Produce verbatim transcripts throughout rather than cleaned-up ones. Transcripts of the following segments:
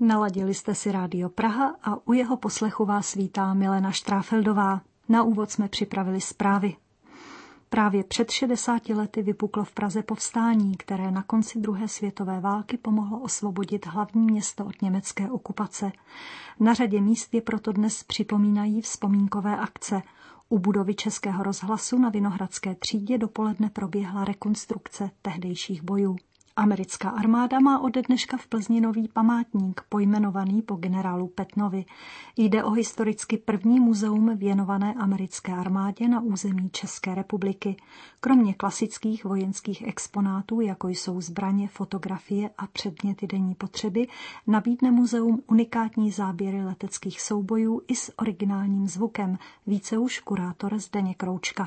Naladili jste si Rádio Praha a u jeho poslechu vás vítá Milena Štráfeldová. Na úvod jsme připravili zprávy. Právě před šedesáti lety vypuklo v Praze povstání, které na konci druhé světové války pomohlo osvobodit hlavní město od německé okupace. Na řadě míst je proto dnes připomínají vzpomínkové akce. U budovy Českého rozhlasu na Vinohradské třídě dopoledne proběhla rekonstrukce tehdejších bojů. Americká armáda má ode dneška v Plzni nový památník, pojmenovaný po generálu Petnovi. Jde o historicky první muzeum věnované americké armádě na území České republiky. Kromě klasických vojenských exponátů, jako jsou zbraně, fotografie a předměty denní potřeby, nabídne muzeum unikátní záběry leteckých soubojů i s originálním zvukem, více už kurátor Zdeněk Roučka.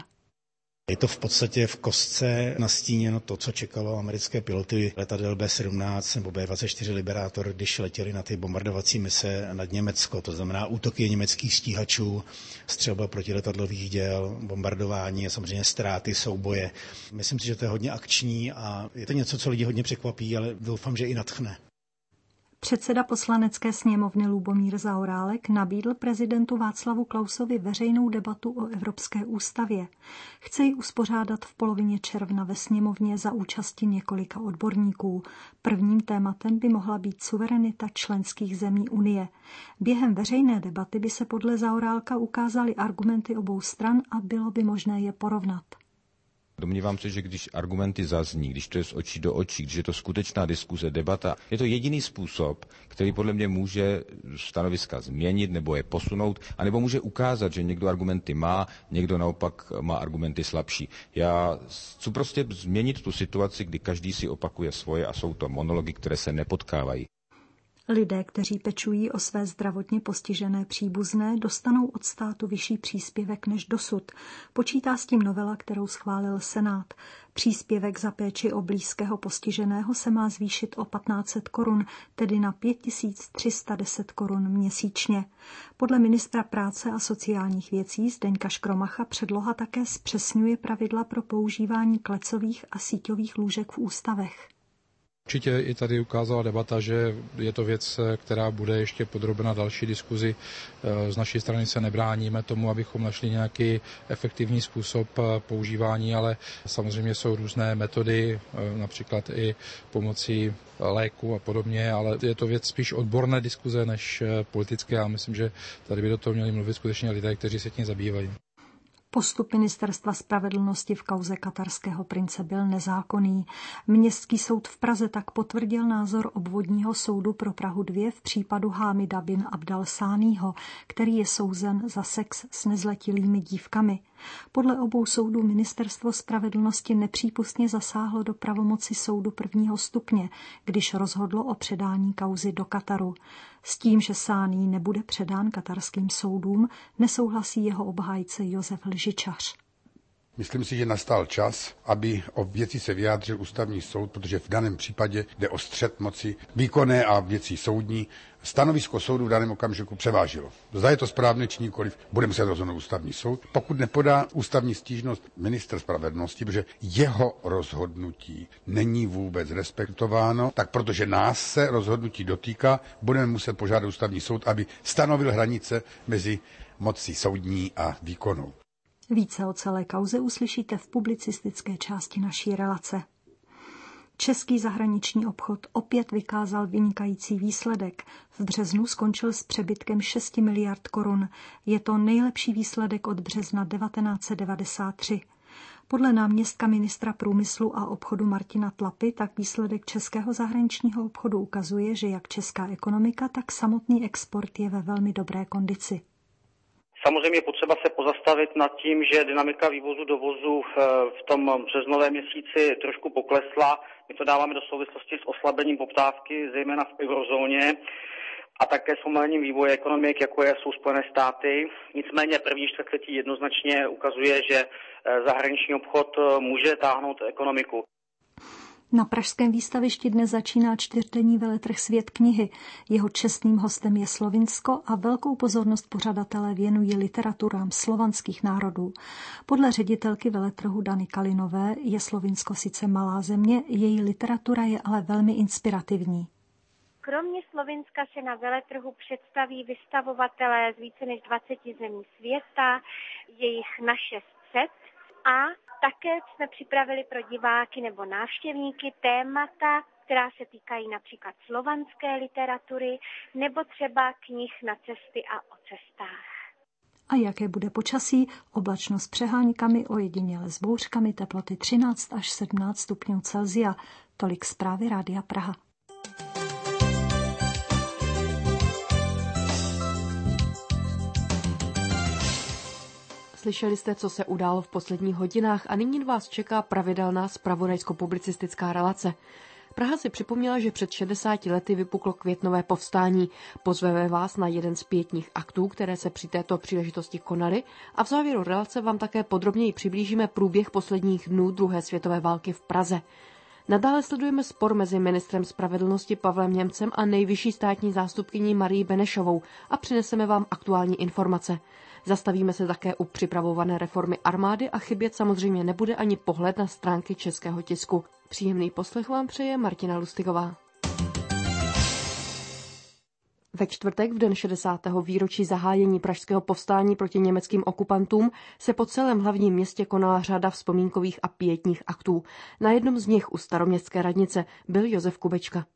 Je to v podstatě v kostce nastíněno to, co čekalo americké piloty letadel bé sedmnáct nebo bé dvacet čtyři Liberator, když letěli na ty bombardovací mise nad Německo. To znamená útoky německých stíhačů, střelba protiletadlových děl, bombardování a samozřejmě ztráty, souboje. Myslím si, že to je hodně akční a je to něco, co lidi hodně překvapí, ale doufám, že i nadchne. Předseda Poslanecké sněmovny Lubomír Zaorálek nabídl prezidentu Václavu Klausovi veřejnou debatu o Evropské ústavě. Chce ji uspořádat v polovině června ve sněmovně za účasti několika odborníků. Prvním tématem by mohla být suverenita členských zemí Unie. Během veřejné debaty by se podle Zaorálka ukázaly argumenty obou stran a bylo by možné je porovnat. Domnívám se, že když argumenty zazní, když to je z očí do očí, když je to skutečná diskuze, debata, je to jediný způsob, který podle mě může stanoviska změnit nebo je posunout, anebo může ukázat, že někdo argumenty má, někdo naopak má argumenty slabší. Já chci prostě změnit tu situaci, kdy každý si opakuje svoje a jsou to monology, které se nepotkávají. Lidé, kteří pečují o své zdravotně postižené příbuzné, dostanou od státu vyšší příspěvek než dosud. Počítá s tím novela, kterou schválil Senát. Příspěvek za péči o blízkého postiženého se má zvýšit o patnáct set korun, tedy na pět tisíc tři sta deset korun měsíčně. Podle ministra práce a sociálních věcí Zdeňka Škromacha předloha také zpřesňuje pravidla pro používání klecových a síťových lůžek v ústavech. Určitě i tady ukázala debata, že je to věc, která bude ještě podrobena další diskuzi. Z naší strany se nebráníme tomu, abychom našli nějaký efektivní způsob používání, ale samozřejmě jsou různé metody, například i pomocí léku a podobně, ale je to věc spíš odborné diskuze než politické a myslím, že tady by do toho měli mluvit skutečně lidé, kteří se tím zabývají. Postup Ministerstva spravedlnosti v kauze katarského prince byl nezákonný. Městský soud v Praze tak potvrdil názor obvodního soudu pro Prahu dva v případu Hámida bin Abdal Sáního, který je souzen za sex s nezletilými dívkami. Podle obou soudů Ministerstvo spravedlnosti nepřípustně zasáhlo do pravomoci soudu prvního stupně, když rozhodlo o předání kauzy do Kataru. S tím, že Sáný nebude předán katarským soudům, nesouhlasí jeho obhájce Josef Lžičař. Myslím si, že nastal čas, aby o věci se vyjádřil ústavní soud, protože v daném případě jde o střet moci výkonné a věcí soudní. Stanovisko soudu v daném okamžiku převážilo. Zda je to správné či nikoliv, bude muset rozhodnout ústavní soud. Pokud nepodá ústavní stížnost ministr spravedlnosti, protože jeho rozhodnutí není vůbec respektováno, tak protože nás se rozhodnutí dotýká, budeme muset požádat ústavní soud, aby stanovil hranice mezi mocí soudní a výkonnou. Více o celé kauze uslyšíte v publicistické části naší relace. Český zahraniční obchod opět vykázal vynikající výsledek. V březnu skončil s přebytkem šest miliard korun. Je to nejlepší výsledek od března devatenáct set devadesát tři. Podle náměstka ministra průmyslu a obchodu Martina Tlapy tak výsledek českého zahraničního obchodu ukazuje, že jak česká ekonomika, tak samotný export je ve velmi dobré kondici. Samozřejmě je potřeba se pozastavit nad tím, že dynamika vývozu dovozu v tom březnovém měsíci trošku poklesla. My to dáváme do souvislosti s oslabením poptávky, zejména v eurozóně, a také s omalením vývoje ekonomik, jako je, jsou Spojené státy. Nicméně první čtvrtletí jednoznačně ukazuje, že zahraniční obchod může táhnout ekonomiku. Na pražském výstavišti dnes začíná čtyřdenní veletrh Svět knihy. Jeho čestným hostem je Slovinsko a velkou pozornost pořadatelé věnují literaturám slovanských národů. Podle ředitelky veletrhu Dany Kalinové je Slovinsko sice malá země, její literatura je ale velmi inspirativní. Kromě Slovinska se na veletrhu představí vystavovatelé z více než dvaceti zemí světa, je jich na šest set a také jsme připravili pro diváky nebo návštěvníky témata, která se týkají například slovanské literatury nebo třeba knih na cesty a o cestách. A jaké bude počasí? Oblačno s přeháňkami, ojediněle s bouřkami, teploty třináct až sedmnáct stupňů Celsia. Tolik zprávy Rádia Praha. Slyšeli jste, co se událo v posledních hodinách a nyní vás čeká pravidelná zpravodajsko-publicistická relace. Praha si připomněla, že před šedesáti lety vypuklo květnové povstání. Pozveme vás na jeden z pětních aktů, které se při této příležitosti konaly, a v závěru relace vám také podrobněji přiblížíme průběh posledních dnů druhé světové války v Praze. Nadále sledujeme spor mezi ministrem spravedlnosti Pavlem Němcem a nejvyšší státní zástupkyní Marií Benešovou a přineseme vám aktuální informace. Zastavíme se také u připravované reformy armády a chybět samozřejmě nebude ani pohled na stránky českého tisku. Příjemný poslech vám přeje Martina Lustigová. Ve čtvrtek, v den šedesátého výročí zahájení pražského povstání proti německým okupantům, se po celém hlavním městě konala řada vzpomínkových a pietních aktů. Na jednom z nich u Staroměstské radnice byl Josef Kubečka.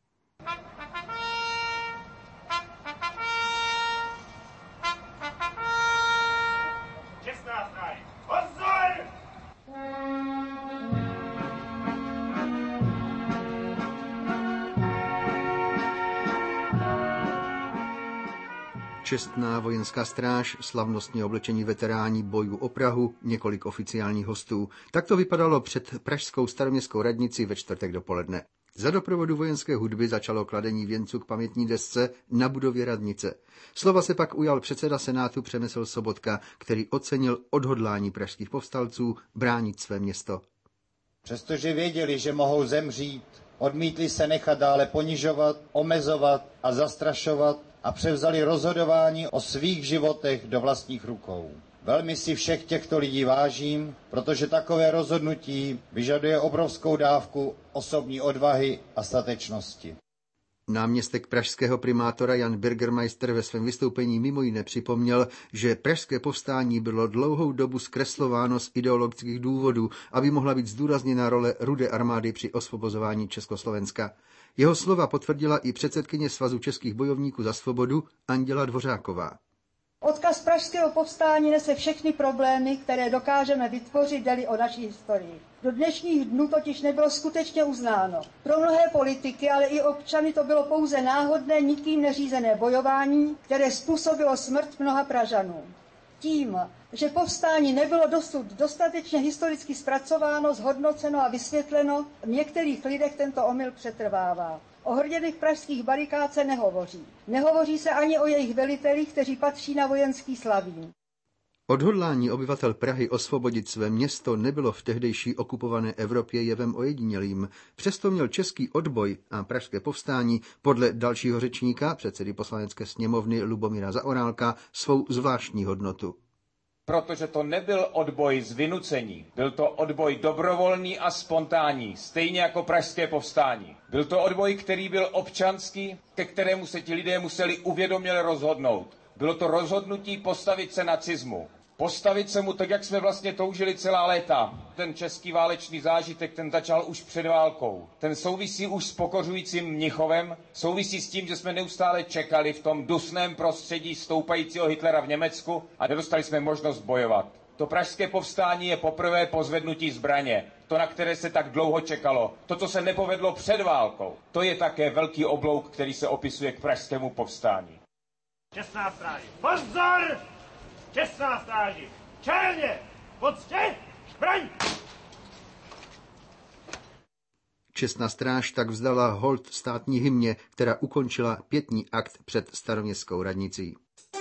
Čestná vojenská stráž, slavnostně oblečení veteráni bojů o Prahu, několik oficiálních hostů. Tak to vypadalo před pražskou Staroměstskou radnici ve čtvrtek dopoledne. Za doprovodu vojenské hudby začalo kladení věnců k pamětní desce na budově radnice. Slova se pak ujal předseda Senátu Přemysl Sobotka, který ocenil odhodlání pražských povstalců bránit své město. Přestože věděli, že mohou zemřít, odmítli se nechat dále ponižovat, omezovat a zastrašovat a převzali rozhodování o svých životech do vlastních rukou. Velmi si všech těchto lidí vážím, protože takové rozhodnutí vyžaduje obrovskou dávku osobní odvahy a statečnosti. Náměstek pražského primátora Jan Bürgermeister ve svém vystoupení mimo jiné připomněl, že pražské povstání bylo dlouhou dobu zkreslováno z ideologických důvodů, aby mohla být zdůrazněna role Rudé armády při osvobozování Československa. Jeho slova potvrdila i předsedkyně Svazu českých bojovníků za svobodu Anděla Dvořáková. Odkaz pražského povstání nese všechny problémy, které dokážeme vytvořit, jde-li o naší historii. Do dnešních dnů totiž nebylo skutečně uznáno. Pro mnohé politiky, ale i občany to bylo pouze náhodné, nikým neřízené bojování, které způsobilo smrt mnoha Pražanů. Tím, že povstání nebylo dosud dostatečně historicky zpracováno, zhodnoceno a vysvětleno, v některých lidech tento omyl přetrvává. O hrděných pražských barikád se nehovoří. Nehovoří se ani o jejich velitelích, kteří patří na vojenský slavín. Odhodlání obyvatel Prahy osvobodit své město nebylo v tehdejší okupované Evropě jevem ojedinělým. Přesto měl český odboj a pražské povstání podle dalšího řečníka, předsedy Poslanecké sněmovny Lubomíra Zaorálka, svou zvláštní hodnotu. Protože to nebyl odboj z vynucení, byl to odboj dobrovolný a spontánní, stejně jako pražské povstání. Byl to odboj, který byl občanský, ke kterému se ti lidé museli uvědoměle rozhodnout. Bylo to rozhodnutí postavit se nacismu. Postavit se mu tak, jak jsme vlastně toužili celá léta. Ten český válečný zážitek, ten začal už před válkou. Ten souvisí už s pokořujícím Mnichovem, souvisí s tím, že jsme neustále čekali v tom dusném prostředí stoupajícího Hitlera v Německu a nedostali jsme možnost bojovat. To pražské povstání je poprvé pozvednutí zbraně. To, na které se tak dlouho čekalo. To, co se nepovedlo před válkou. To je také velký oblouk, který se opisuje k pražskému povstání. Čestná stráži, pozor! Čestná stráži, čelně, poctě, zbraň! Čestná stráž tak vzdala hold státní hymně, která ukončila pětní akt před Staroměstskou radnicí.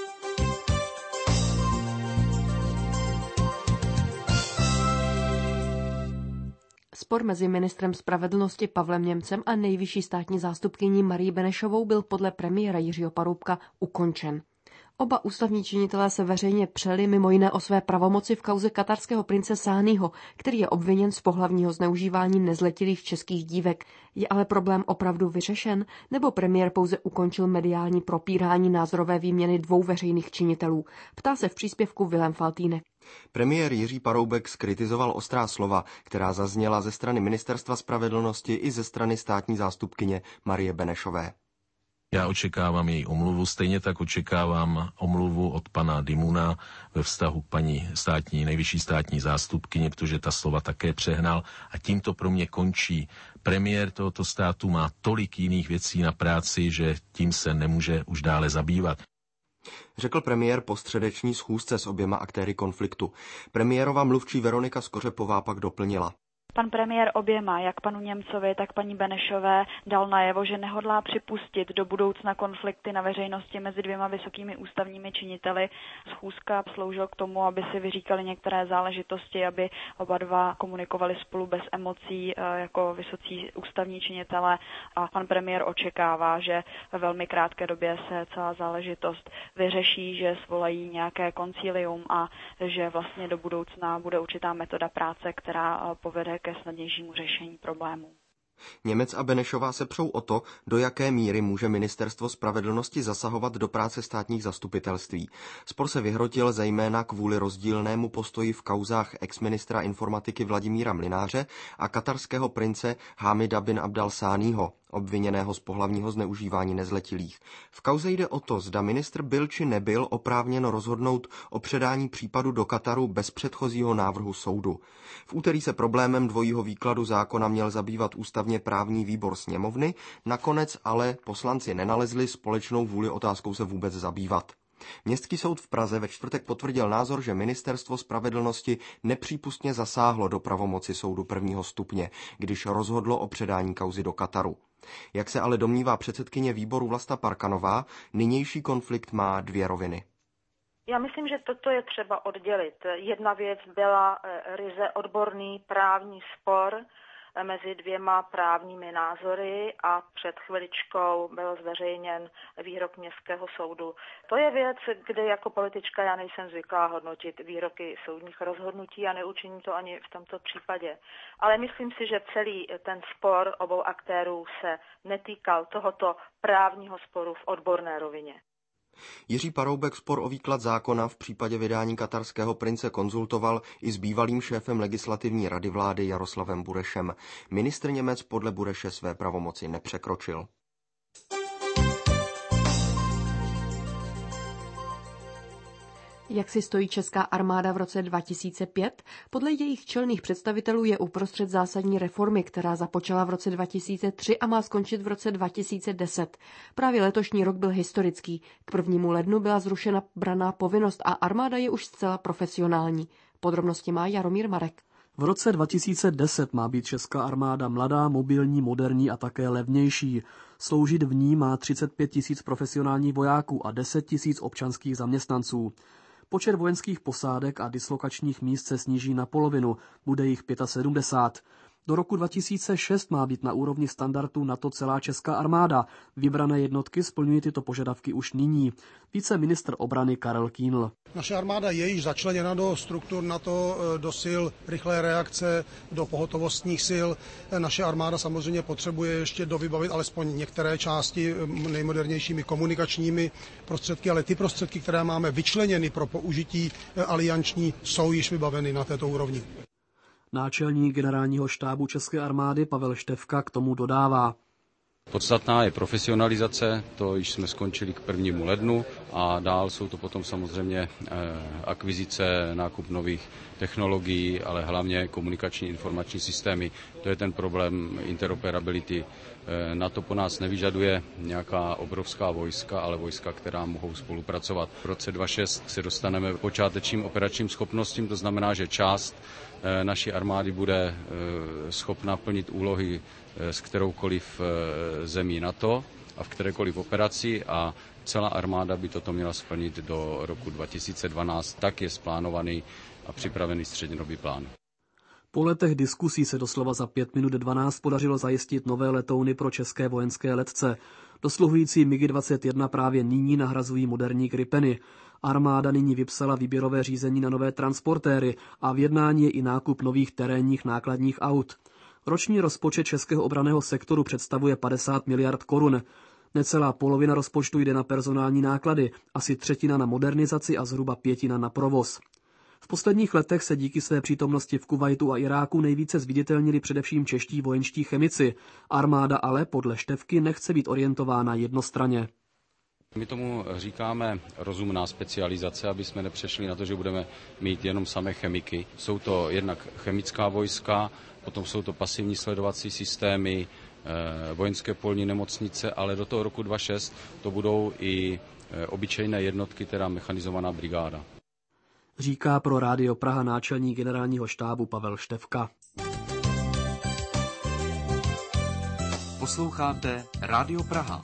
Spor mezi ministrem spravedlnosti Pavlem Němcem a nejvyšší státní zástupkyní Marií Benešovou byl podle premiéra Jiřího Paroubka ukončen. Oba ústavní činitelé se veřejně přeli mimo jiné o své pravomoci v kauze katarského prince Sáního, který je obviněn z pohlavního zneužívání nezletilých českých dívek. Je ale problém opravdu vyřešen, nebo premiér pouze ukončil mediální propírání názorové výměny dvou veřejných činitelů? Ptá se v příspěvku Vilém Faltýnek. Premiér Jiří Paroubek zkritizoval ostrá slova, která zazněla ze strany Ministerstva spravedlnosti i ze strany státní zástupkyně Marie Benešové. Já očekávám její omluvu, stejně tak očekávám omluvu od pana Dimuna ve vztahu k paní státní, nejvyšší státní zástupkyně, protože ta slova také přehnal a tím to pro mě končí. Premiér tohoto státu má tolik jiných věcí na práci, že tím se nemůže už dále zabývat. Řekl premiér po středeční schůzce s oběma aktéry konfliktu. Premiérova mluvčí Veronika Skořepová pak doplnila. Pan premiér oběma, jak panu Němcovi, tak paní Benešové, dal najevo, že nehodlá připustit do budoucna konflikty na veřejnosti mezi dvěma vysokými ústavními činiteli. Schůzka sloužila k tomu, aby si vyříkali některé záležitosti, aby oba dva komunikovali spolu bez emocí jako vysocí ústavní činitelé a pan premiér očekává, že ve velmi krátké době se celá záležitost vyřeší, že svolají nějaké koncilium a že vlastně do budoucna bude určitá metoda práce, která povede ke snadnějšímu řešení problémů. Němec a Benešová se přou o to, do jaké míry může Ministerstvo spravedlnosti zasahovat do práce státních zastupitelství. Spor se vyhrotil zejména kvůli rozdílnému postoji v kauzách exministra informatiky Vladimíra Mlynáře a katarského prince Hamida bin Abdal Sáního, obviněného z pohlavního zneužívání nezletilých. V kauze jde o to, zda ministr byl či nebyl oprávněn rozhodnout o předání případu do Kataru bez předchozího návrhu soudu. V úterý se problémem dvojího výkladu zákona měl zabývat ústavně právní výbor sněmovny, nakonec ale poslanci nenalezli společnou vůli otázkou se vůbec zabývat. Městský soud v Praze ve čtvrtek potvrdil názor, že Ministerstvo spravedlnosti nepřípustně zasáhlo do pravomoci soudu prvního stupně, když rozhodlo o předání kauzy do Kataru. Jak se ale domnívá předsedkyně výboru Vlasta Parkanová, nynější konflikt má dvě roviny. Já myslím, že toto je třeba oddělit. Jedna věc byla ryze odborný právní spor mezi dvěma právními názory a před chviličkou byl zveřejněn výrok Městského soudu. To je věc, kde jako politička já nejsem zvyklá hodnotit výroky soudních rozhodnutí a neučiním to ani v tomto případě. Ale myslím si, že celý ten spor obou aktérů se netýkal tohoto právního sporu v odborné rovině. Jiří Paroubek spor o výklad zákona v případě vydání katarského prince konzultoval i s bývalým šéfem legislativní rady vlády Jaroslavem Burešem. Ministr Němec podle Bureše své pravomoci nepřekročil. Jak si stojí česká armáda v roce dva tisíce pět? Podle jejich čelných představitelů je uprostřed zásadní reformy, která započala v roce dva tisíce tři a má skončit v roce dva tisíce deset. Právě letošní rok byl historický. K prvnímu lednu byla zrušena branná povinnost a armáda je už zcela profesionální. Podrobnosti má Jaromír Marek. V roce dva tisíce deset má být česká armáda mladá, mobilní, moderní a také levnější. Sloužit v ní má třicet pět tisíc profesionálních vojáků a deset tisíc občanských zaměstnanců. Počet vojenských posádek a dislokačních míst se sníží na polovinu, bude jich sedmdesát pět. Do roku dva tisíce šest má být na úrovni standardu NATO celá česká armáda. Vybrané jednotky splňují tyto požadavky už nyní. Více ministr obrany Karel Kýnl. Naše armáda je již začleněna do struktur NATO, do sil rychlé reakce, do pohotovostních sil. Naše armáda samozřejmě potřebuje ještě dovybavit alespoň některé části nejmodernějšími komunikačními prostředky, ale ty prostředky, které máme vyčleněny pro použití alianční, jsou již vybaveny na této úrovni. Náčelník generálního štábu české armády Pavel Štefka k tomu dodává. Podstatná je profesionalizace, to již jsme skončili k prvnímu lednu a dál jsou to potom samozřejmě akvizice, nákup nových technologií, ale hlavně komunikační informační systémy. To je ten problém interoperability. NATO po nás nevyžaduje nějaká obrovská vojska, ale vojska, která mohou spolupracovat. V roce dva tisíce šest se dostaneme k počátečním operačním schopnostím, to znamená, že část naší armády bude schopna plnit úlohy s kteroukoliv zemí NATO a v kterékoliv operaci a celá armáda by toto měla splnit do roku dva tisíce dvanáct. Tak je splánovaný a připravený střednědobý plán. Po letech diskusí se doslova za pět minut dvanáct podařilo zajistit nové letouny pro české vojenské letce. Dosluhující MiG dvacet jedna právě nyní nahrazují moderní Gripeny. Armáda nyní vypsala výběrové řízení na nové transportéry a v jednání je i nákup nových terénních nákladních aut. Roční rozpočet českého obranného sektoru představuje padesát miliard korun. Necelá polovina rozpočtu jde na personální náklady, asi třetina na modernizaci a zhruba pětina na provoz. V posledních letech se díky své přítomnosti v Kuvajtu a Iráku nejvíce zviditelnili především čeští vojenští chemici. Armáda ale podle Štefky nechce být orientována jednostranně. My tomu říkáme rozumná specializace, aby jsme nepřešli na to, že budeme mít jenom samé chemiky. Jsou to jednak chemická vojska, potom jsou to pasivní sledovací systémy, vojenské polní nemocnice, ale do toho roku dva tisíce šest to budou i obyčejné jednotky, teda mechanizovaná brigáda. Říká pro Rádio Praha náčelník generálního štábu Pavel Štefka. Posloucháte Rádio Praha.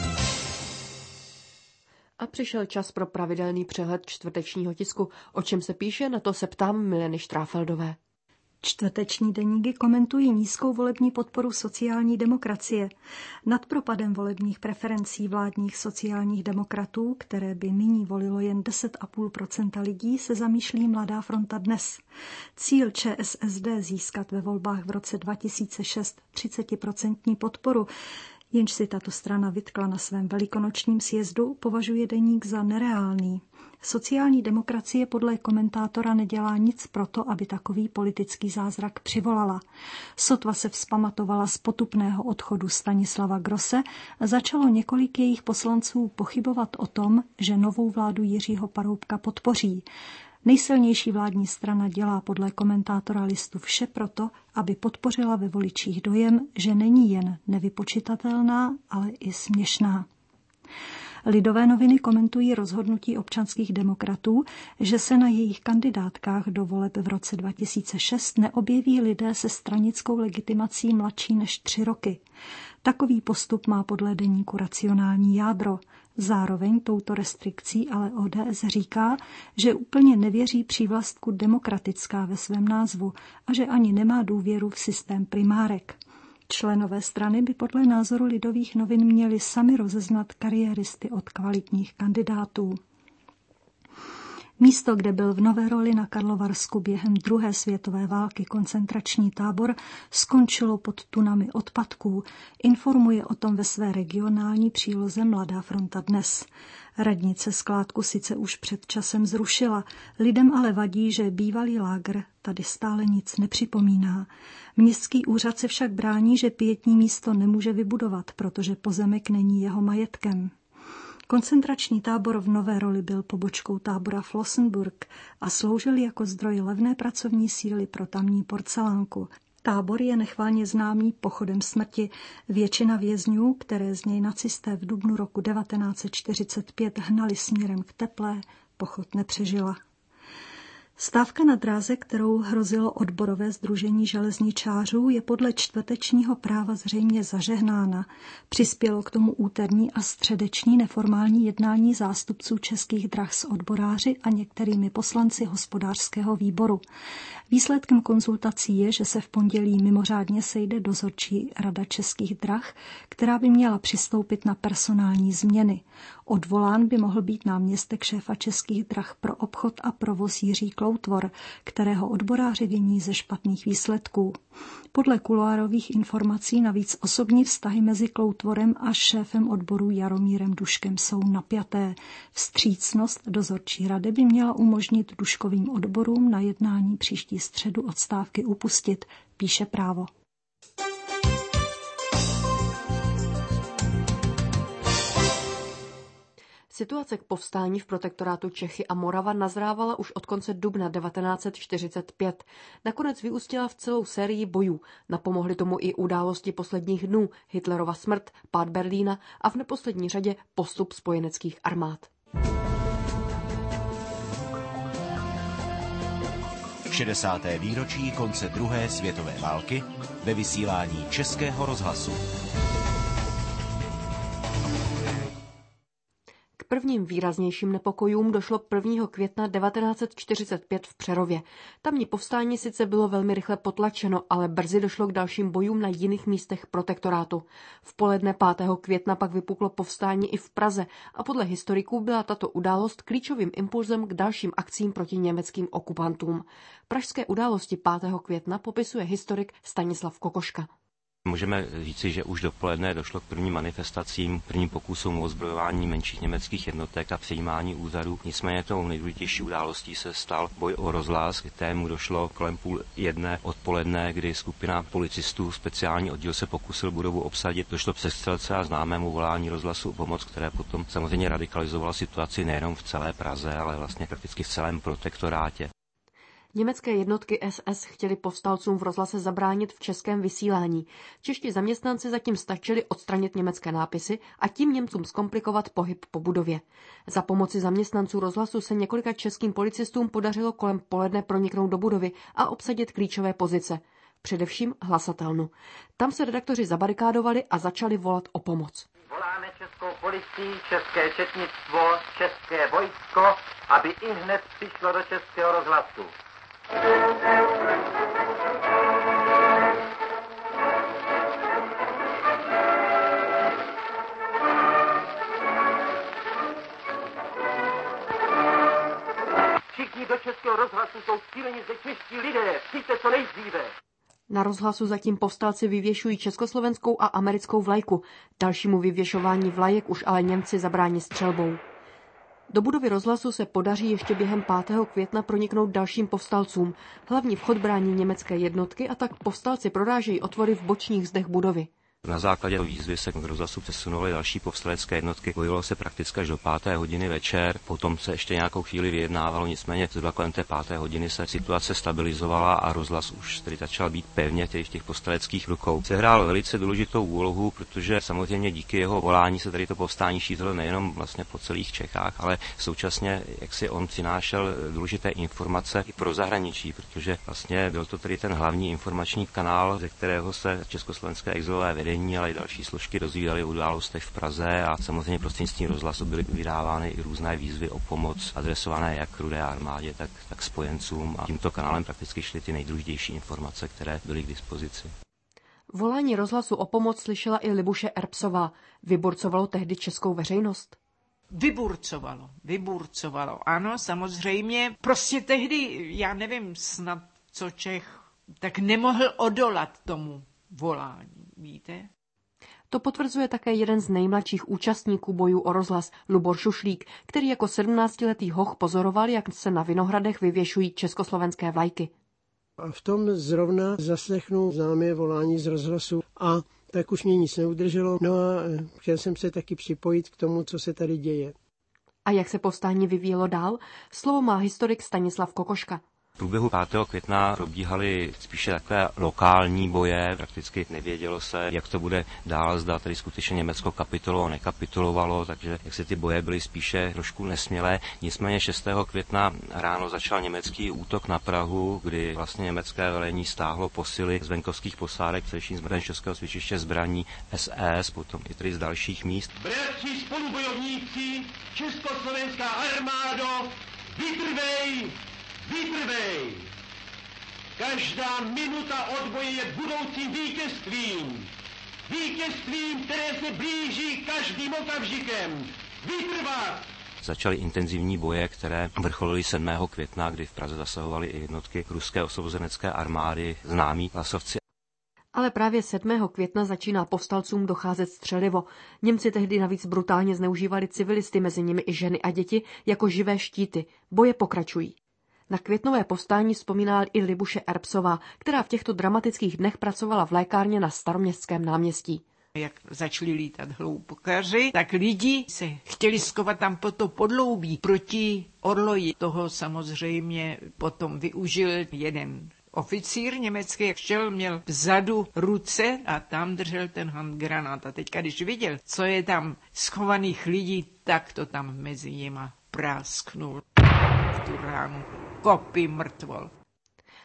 A přišel čas pro pravidelný přehled čtvrtečního tisku. O čem se píše, na to se ptám Mileny Štráfeldové. Čtvrteční deníky komentují nízkou volební podporu sociální demokracie. Nad propadem volebních preferencí vládních sociálních demokratů, které by nyní volilo jen deset celá pět procenta lidí, se zamýšlí Mladá fronta Dnes. Cíl ČSSD získat ve volbách v roce dva tisíce šest třicet procent podporu, jenž si tato strana vytkla na svém velikonočním sjezdu, považuje deník za nereálný. Sociální demokracie podle komentátora nedělá nic proto, aby takový politický zázrak přivolala. Sotva se vzpamatovala z potupného odchodu Stanislava Grosse, začalo několik jejich poslanců pochybovat o tom, že novou vládu Jiřího Paroubka podpoří. Nejsilnější vládní strana dělá podle komentátora Listu vše proto, aby podpořila ve voličích dojem, že není jen nevypočitatelná, ale i směšná. Lidové noviny komentují rozhodnutí občanských demokratů, že se na jejich kandidátkách do voleb v roce dva tisíce šest neobjeví lidé se stranickou legitimací mladší než tři roky. Takový postup má podle deníku racionální jádro. Zároveň touto restrikcí ale O D S říká, že úplně nevěří přívlastku demokratická ve svém názvu a že ani nemá důvěru v systém primárek. Členové strany by podle názoru Lidových novin měli sami rozeznat kariéristy od kvalitních kandidátů. Místo, kde byl v Nové Roli na Karlovarsku během druhé světové války koncentrační tábor, skončilo pod tunami odpadků. Informuje o tom ve své regionální příloze Mladá fronta Dnes. Radnice skládku sice už před časem zrušila, lidem ale vadí, že bývalý lágr tady stále nic nepřipomíná. Městský úřad se však brání, že pietní místo nemůže vybudovat, protože pozemek není jeho majetkem. Koncentrační tábor v Nové Roli byl pobočkou tábora Flossenburg a sloužil jako zdroj levné pracovní síly pro tamní porcelánku. Tábor je nechvalně známý pochodem smrti. Většina vězňů, které z něj nacisté v dubnu roku devatenáct set čtyřicet pět hnali směrem k Teplé, pochod nepřežila. Stávka na dráze, kterou hrozilo odborové sdružení železničářů, je podle čtvrtečního Práva zřejmě zažehnána. Přispělo k tomu úterní a středeční neformální jednání zástupců Českých drah s odboráři a některými poslanci hospodářského výboru. Výsledkem konzultací je, že se v pondělí mimořádně sejde dozorčí rada Českých drah, která by měla přistoupit na personální změny. Odvolán by mohl být náměstek šéfa Českých drah pro obchod a provoz Jiří Kloutvor, kterého odboráři viní ze špatných výsledků. Podle kuloárových informací navíc osobní vztahy mezi Kloutvorem a šéfem odboru Jaromírem Duškem jsou napjaté. Vstřícnost dozorčí rady by měla umožnit Duškovým odborům na jednání příští středu od stávky upustit, píše Právo. Situace k povstání v protektorátu Čechy a Morava nazrávala už od konce dubna devatenáct set čtyřicet pět. Nakonec vyústila v celou sérii bojů. Napomohly tomu i události posledních dnů, Hitlerova smrt, pád Berlína a v neposlední řadě postup spojeneckých armád. šedesáté výročí konce druhé světové války ve vysílání Českého rozhlasu. K prvním výraznějším nepokojům došlo prvního května devatenáct set čtyřicet pět v Přerově. Tamní povstání sice bylo velmi rychle potlačeno, ale brzy došlo k dalším bojům na jiných místech protektorátu. V poledne pátého května pak vypuklo povstání i v Praze a podle historiků byla tato událost klíčovým impulzem k dalším akcím proti německým okupantům. Pražské události pátého května popisuje historik Stanislav Kokoška. Můžeme říci, že už dopoledne došlo k prvním manifestacím, prvním pokusům o ozbrojování menších německých jednotek a přejímání úřadů. Nicméně tou nejdůležitější událostí se stal boj o rozhlas, kterému došlo kolem půl jedné odpoledne, kdy skupina policistů speciální oddíl se pokusil budovu obsadit. Došlo přestřelce a známému volání rozhlasu o pomoc, které potom samozřejmě radikalizovalo situaci nejenom v celé Praze, ale vlastně prakticky v celém protektorátě. Německé jednotky S S chtěli povstalcům v rozhlase zabránit v českém vysílání. Čeští zaměstnanci zatím stačili odstranit německé nápisy a tím Němcům zkomplikovat pohyb po budově. Za pomoci zaměstnanců rozhlasu se několika českým policistům podařilo kolem poledne proniknout do budovy a obsadit klíčové pozice. Především hlasatelnu. Tam se redaktoři zabarikádovali a začali volat o pomoc. Voláme českou policii, české četnictvo, české vojsko, aby i hned přišlo do českého rozhlasu. Všichni do českého rozhlasu jsou cíleni zde čeští lidé. Přijďte co nejdříve. Na rozhlasu zatím povstalci vyvěšují československou a americkou vlajku. Dalšímu vyvěšování vlajek už ale Němci zabrání střelbou. Do budovy rozhlasu se podaří ještě během pátého května proniknout dalším povstalcům. Hlavní vchod brání německé jednotky a tak povstalci prorážejí otvory v bočních zdech budovy. Na základě výzvy se k rozhlasu přesunuly další povstalecké jednotky. Bojovalo se prakticky až do páté hodiny večer, potom se ještě nějakou chvíli vyjednávalo, nicméně zhruba kolem té páté hodiny se situace stabilizovala a rozhlas už tedy začal být pevně v těch povstaleckých rukou. Sehrál velice důležitou úlohu, protože samozřejmě díky jeho volání se tady to povstání šířilo nejenom vlastně po celých Čechách, ale současně jak si on přinášel důležité informace i pro zahraničí, protože vlastně byl to tedy ten hlavní informační kanál, ze kterého se československé exilové vedení, ale i další složky rozvíjely události v Praze a samozřejmě prostřednictvím rozhlasu byly vydávány i různé výzvy o pomoc adresované jak Rudé armádě, tak, tak spojencům a tímto kanálem prakticky šly ty nejdůležitější informace, které byly k dispozici. Volání rozhlasu o pomoc slyšela i Libuše Erbsová. Vyburcovalo tehdy českou veřejnost? Vyburcovalo, vyburcovalo, ano, samozřejmě. Prostě tehdy, já nevím, snad co Čech, tak nemohl odolat tomu volání, víte? To potvrzuje také jeden z nejmladších účastníků bojů o rozhlas, Lubor Šušlík, který jako sedmnáctiletý hoch pozoroval, jak se na Vinohradech vyvěšují československé vlajky. A v tom zrovna zaslechnu známé volání z rozhlasu a tak už mě nic neudrželo. No a chtěl jsem se taky připojit k tomu, co se tady děje. A jak se povstání vyvíjelo dál? Slovo má historik Stanislav Kokoška. V průběhu pátého května probíhaly spíše takové lokální boje, prakticky nevědělo se, jak to bude dál, zda tedy skutečně Německo kapitulovalo, nekapitulovalo, takže jak se ty boje byly spíše trošku nesmělé. Nicméně šestého května ráno začal německý útok na Prahu, kdy vlastně německé velení stáhlo posily z venkovských posádek, především z Brněnského cvičiště zbraní S S, potom i tedy z dalších míst. Bratři spolubojovníci, československá armádo, vytrvej! Vytrvej! Každá minuta odboje je budoucím vítězstvím. Vítězstvím, které se blíží každým okamžikem. Vytrvat! Začaly intenzivní boje, které vrcholily sedmého května, kdy v Praze zasahovaly i jednotky ruské osvobozenecké armády, známí hlasovci. Ale právě sedmého května začíná povstalcům docházet střelivo. Němci tehdy navíc brutálně zneužívali civilisty, mezi nimi i ženy a děti, jako živé štíty. Boje pokračují. Na květnové povstání vzpomíná i Libuše Erbsová, která v těchto dramatických dnech pracovala v lékárně na Staroměstském náměstí. Jak začali lítat hloubkaři, tak lidi se chtěli skovat tam po to podloubí proti orloji. Toho samozřejmě potom využil jeden oficír německý, jak šel, měl vzadu ruce a tam držel ten handgranát. A teďka, když viděl, co je tam schovaných lidí, tak to tam mezi nima prásknul v tu ránu. Kopy mrtvol.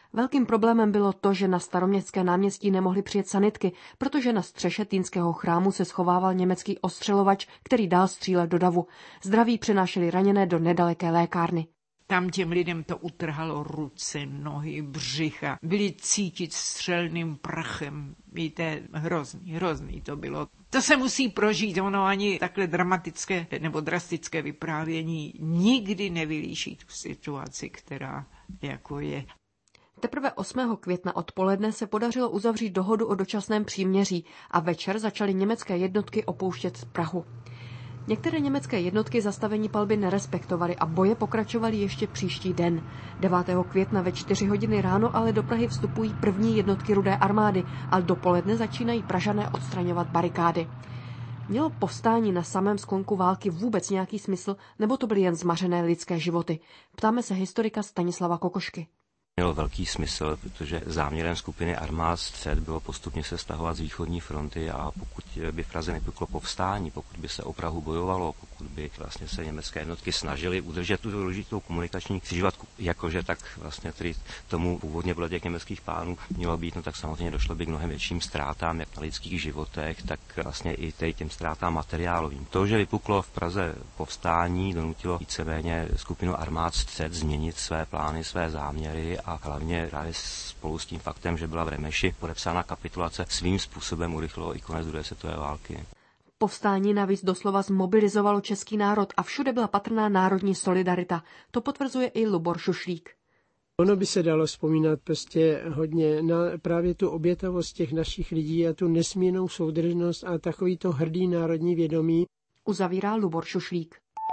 Velkým problémem bylo to, že na Staroměstské náměstí nemohly přijet sanitky, protože na střeše Týnského chrámu se schovával německý ostřelovač, který dál střílel do davu. Zdraví přenášeli raněné do nedaleké lékárny. Tam těm lidem to utrhalo ruce, nohy, břicha. Byli cítit střelným prachem. Víte, hrozný, hrozný to bylo. To se musí prožít, ono ani takhle dramatické nebo drastické vyprávění nikdy nevylíší tu situaci, která jako je. Teprve osmého května odpoledne se podařilo uzavřít dohodu o dočasném příměří a večer začaly německé jednotky opouštět Prahu. Některé německé jednotky zastavení palby nerespektovaly a boje pokračovaly ještě příští den. devátého května ve čtyři hodiny ráno ale do Prahy vstupují první jednotky Rudé armády a dopoledne začínají Pražané odstraňovat barikády. Mělo povstání na samém sklonku války vůbec nějaký smysl, nebo to byly jen zmařené lidské životy? Ptáme se historika Stanislava Kokošky. Mělo velký smysl, protože záměrem skupiny armád střed bylo postupně se stahovat z východní fronty a pokud by v Praze nepuklo povstání, pokud by se o Prahu bojovalo, pokud by vlastně se německé jednotky snažily udržet tu důležitou komunikační křižovatku, jakože tak vlastně tedy tomu původně bylo těch německých plánů mělo být, no tak samozřejmě došlo by k mnohem větším ztrátám, jak na lidských životech, tak vlastně i těm ztrátám materiálovým. To, že vypuklo v Praze povstání, donutilo víceméně skupinu armád střed změnit své plány, své záměry a hlavně právě spolu s tím faktem, že byla v Remeši podepsána kapitulace, svým způsobem urychlilo i konec druhé světové války. Povstání navíc doslova zmobilizovalo český národ a všude byla patrná národní solidarita. To potvrzuje i Lubor Šušlík. Ono by se dalo vzpomínat prostě hodně na právě tu obětavost těch našich lidí a tu nesmírnou soudržnost a takový to hrdý národní vědomí. Uzavírá Lubor Šušlík.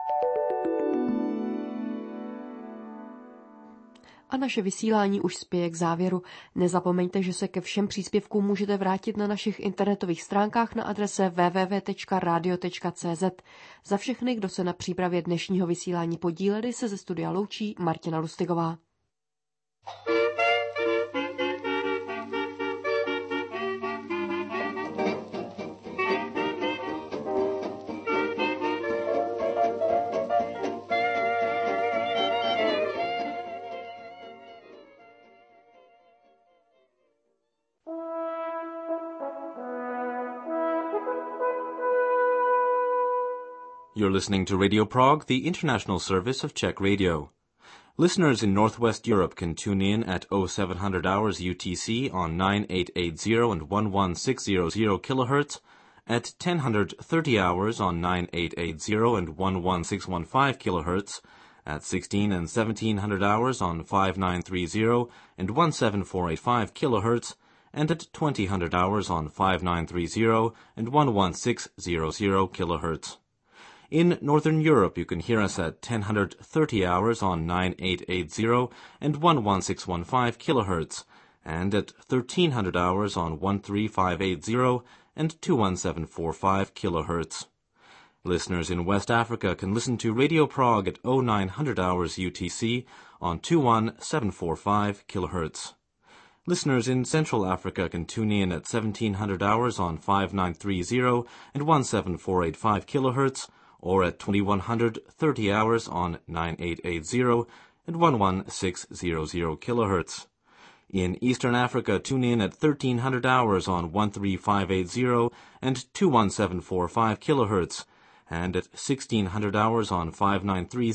A naše vysílání už spěje k závěru. Nezapomeňte, že se ke všem příspěvkům můžete vrátit na našich internetových stránkách na adrese w w w tečka radio tečka c z. Za všechny, kdo se na přípravě dnešního vysílání podíleli, se ze studia loučí Martina Lustigová. You're listening to Radio Prague, the international service of Czech radio. Listeners in Northwest Europe can tune in at oh seven hundred hours U T C on nine eight eight zero and eleven six hundred kilohertz, at ten thirty hours on nine eight eight zero and eleven six fifteen kilohertz, at sixteen and seventeen hundred hours on five nine three zero and seventeen four eighty-five kilohertz, and at twenty hundred hours on five nine three zero and eleven six hundred kilohertz. In Northern Europe, you can hear us at ten thirty hours on nine eight eight zero and eleven six fifteen kilohertz, and at thirteen hundred hours on thirteen five eighty and twenty-one seven forty-five kilohertz. Listeners in West Africa can listen to Radio Prague at oh nine hundred hours U T C on twenty-one seven forty-five kilohertz. Listeners in Central Africa can tune in at seventeen hundred hours on five nine three zero and seventeen four eighty-five kilohertz, or at twenty-one thirty hours on nine eight eight zero and eleven six hundred kilohertz. In Eastern Africa, tune in at thirteen hundred hours on thirteen five eighty and twenty-one seven forty-five kilohertz, and at sixteen hundred hours on five nine thirty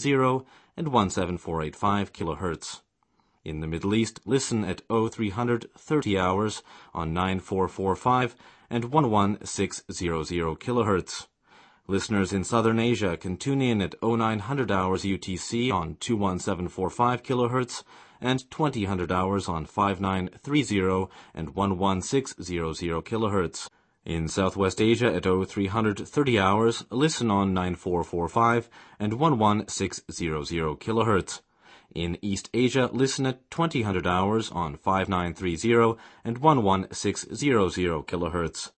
and seventeen four eighty-five kilohertz. In the Middle East, listen at oh three thirty hours on nine four forty-five and eleven six hundred kilohertz. Listeners in Southern Asia can tune in at oh nine hundred hours U T C on twenty-one seven forty-five kilohertz and twenty hundred hours on five nine thirty and eleven six hundred kilohertz. In Southwest Asia at oh three thirty hours, listen on nine four forty-five and eleven six hundred kilohertz. In East Asia, listen at twenty hundred hours on five nine thirty and eleven six hundred kilohertz.